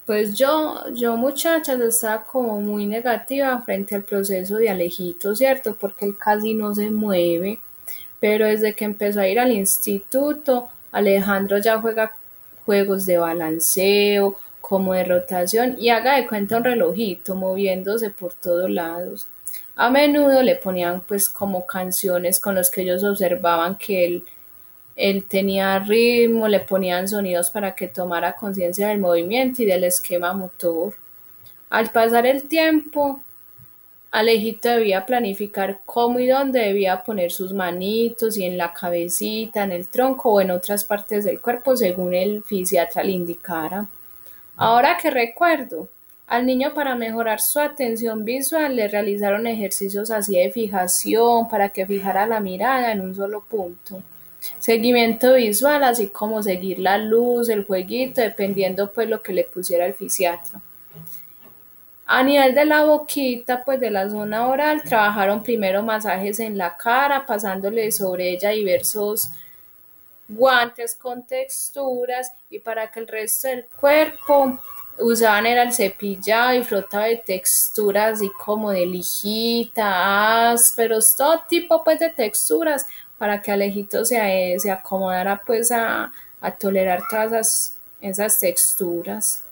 Pues yo muchachas estaba como muy negativa frente al proceso de Alejito, ¿cierto? Porque él casi no se mueve, pero desde que empezó a ir al instituto, Alejandro ya juega juegos de balanceo, como de rotación, y haga de cuenta un relojito moviéndose por todos lados. A menudo le ponían pues como canciones con los que ellos observaban que él tenía ritmo, le ponían sonidos para que tomara conciencia del movimiento y del esquema motor. Al pasar el tiempo, Alejito debía planificar cómo y dónde debía poner sus manitos, y en la cabecita, en el tronco o en otras partes del cuerpo según el fisiatra le indicara. Ahora que recuerdo, al niño para mejorar su atención visual le realizaron ejercicios así de fijación para que fijara la mirada en un solo punto. Seguimiento visual, así como seguir la luz, el jueguito, dependiendo pues lo que le pusiera el fisiatra. A nivel de la boquita, pues de la zona oral, trabajaron primero masajes en la cara, pasándole sobre ella diversos guantes con texturas, y para que el resto del cuerpo usaban era el cepillado y frotado de texturas así como de lijita, ásperos, todo tipo pues de texturas para que Alejito se acomodara pues a tolerar todas esas texturas.